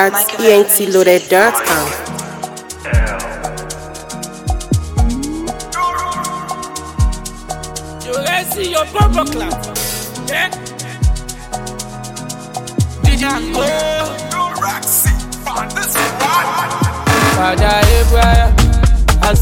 at entloaded.com. You let's see your bumper clap. Yeah? DJ Go. Father Abraham has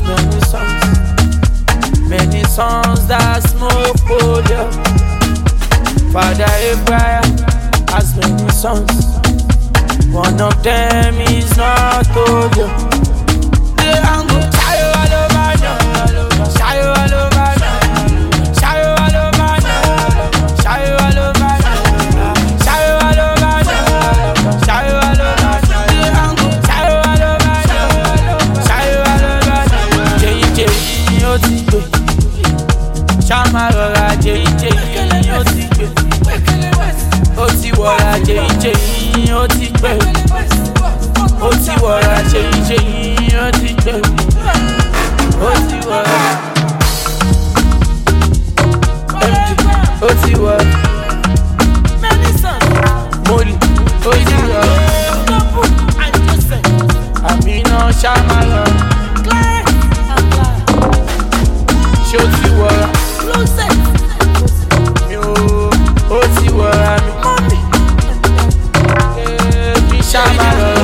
many songs that smoke for you. Father Abraham has many songs. One of them is not told you. The angle, shayo all over you, shayo all over you, shayo all over you, shayo all over you, shayo all over you, shayo all over you. The angle, shayo all over you, shayo all over you. Jay o ti gbe, Shama rọra Jay o ti gbe, o ti wọra Jay o ti gbe, o ti wọra Jay o ti gbe, o ti wọra, o ti wọra, Moli, o ti wọra, Amina Shama rọra, ṣé o ti wọra? O ti wọra mi, Shama rọra.